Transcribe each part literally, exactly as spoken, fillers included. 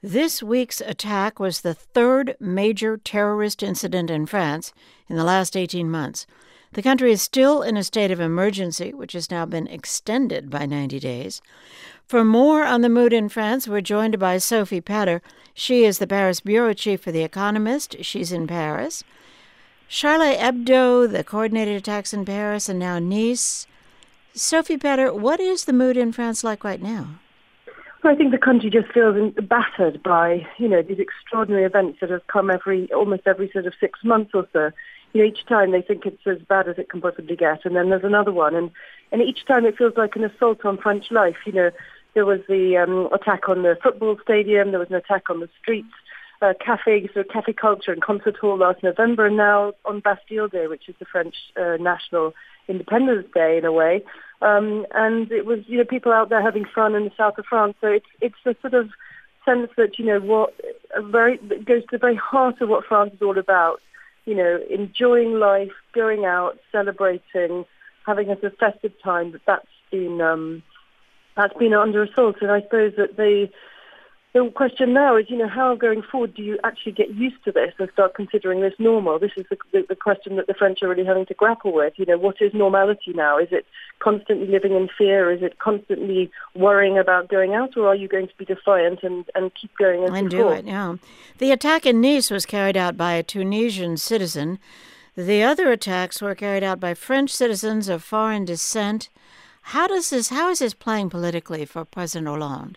This week's attack was the third major terrorist incident in France in the last eighteen months. The country is still in a state of emergency, which has now been extended by ninety days. For more on the mood in France, we're joined by Sophie Patter. She is the Paris bureau chief for The Economist. She's in Paris. Charlie Hebdo, the coordinated attacks in Paris, and now Nice. Sophie Patter, what is the mood in France like right now? Well, I think the country just feels battered by, you know, these extraordinary events that have come every, almost every sort of six months or so. You know, each time they think it's as bad as it can possibly get, and then there's another one, and, and each time it feels like an assault on French life. You know, there was the um, attack on the football stadium, there was an attack on the streets, uh, cafe, so cafe culture and concert hall last November, and now on Bastille Day, which is the French uh, national Independence Day in a way. Um, and it was, you know, people out there having fun in the south of France. So it's it's a sort of sense that, you know, what a very it goes to the very heart of what France is all about. You know, enjoying life, going out, celebrating, having a sort of festive time. But that's been um, that's been under assault. And I suppose that the the question now is, you know, how going forward do you actually get used to this and start considering this normal? This is the, the, the question that the French are really having to grapple with. You know, what is normality now? Is it constantly living in fear? Is it constantly worrying about going out? Or are you going to be defiant and, and keep going as And before? do it, yeah. The attack in Nice was carried out by a Tunisian citizen. The other attacks were carried out by French citizens of foreign descent. How does this? How is this playing politically for President Hollande?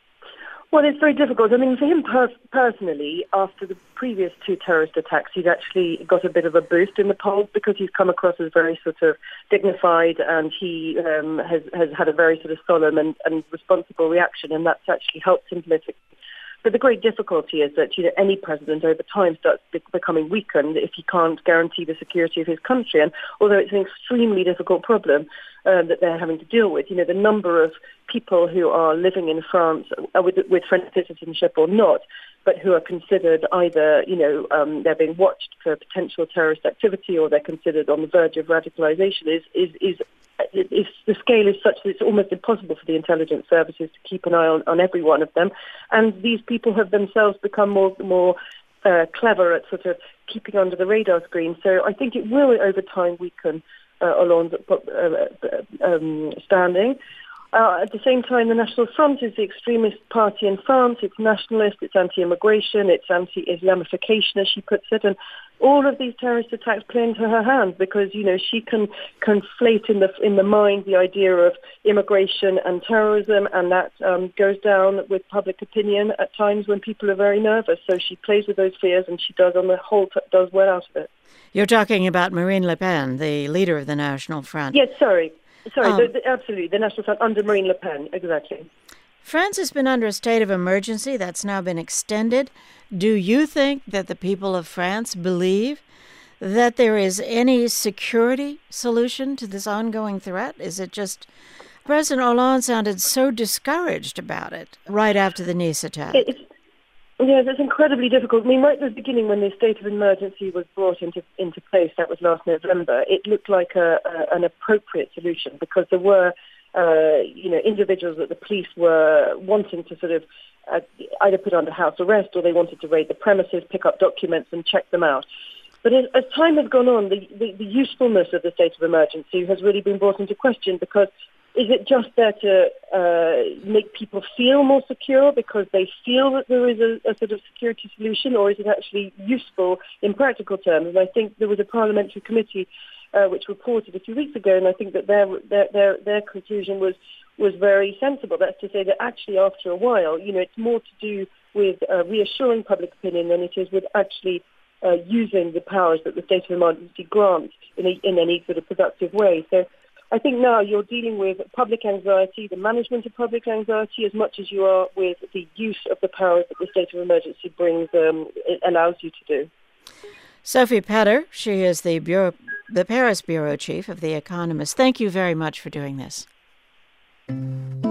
Well, it's very difficult. I mean, for him pers- personally, after the previous two terrorist attacks, he's actually got a bit of a boost in the polls because he's come across as very sort of dignified, and he um, has, has had a very sort of solemn and, and responsible reaction, and that's actually helped him politically. But the great difficulty is that, you know, any president over time starts be- becoming weakened if he can't guarantee the security of his country. And although it's an extremely difficult problem uh, that they're having to deal with, you know, the number of people who are living in France uh, with, with French citizenship or not, but who are considered either, you know, um, they're being watched for potential terrorist activity or they're considered on the verge of radicalization is is is It's, the scale is such that it's almost impossible for the intelligence services to keep an eye on, on every one of them. And these people have themselves become more more uh, clever at sort of keeping under the radar screen. So I think it will, over time, weaken uh, Hollande's uh, um, standing. Uh, at the same time, the National Front is the extremist party in France. It's nationalist, it's anti-immigration, it's anti-Islamification, as she puts it. And all of these terrorist attacks play into her hands because, you know, she can conflate in the in the mind the idea of immigration and terrorism, and that um, goes down with public opinion at times when people are very nervous. So she plays with those fears, and she does, on the whole, t- does well out of it. You're talking about Marine Le Pen, the leader of the National Front. Yes, sorry. Sorry, Um, the, the, absolutely, the National Front under Marine Le Pen, exactly. France has been under a state of emergency that's now been extended. Do you think that the people of France believe that there is any security solution to this ongoing threat? Is it just... President Hollande sounded so discouraged about it right after the Nice attack. It, it's, yes, it's incredibly difficult. I mean, right at the beginning when the state of emergency was brought into into place, that was last November, it looked like a, a, an appropriate solution because there were Uh, you know, individuals that the police were wanting to sort of uh, either put under house arrest or they wanted to raid the premises, pick up documents and check them out. But as, as time has gone on, the, the, the usefulness of the state of emergency has really been brought into question because is it just there to uh, make people feel more secure because they feel that there is a, a sort of security solution, or is it actually useful in practical terms? And I think there was a parliamentary committee Uh, which reported a few weeks ago, and I think that their their their, their conclusion was was very sensible. That's to say that actually, after a while, you know, it's more to do with uh, reassuring public opinion than it is with actually uh, using the powers that the state of emergency grants in a, in any sort of productive way. So, I think now you're dealing with public anxiety, the management of public anxiety, as much as you are with the use of the powers that the state of emergency brings um, it allows you to do. Sophie Patter, she is the bureau, the Paris bureau chief of The Economist. Thank you very much for doing this.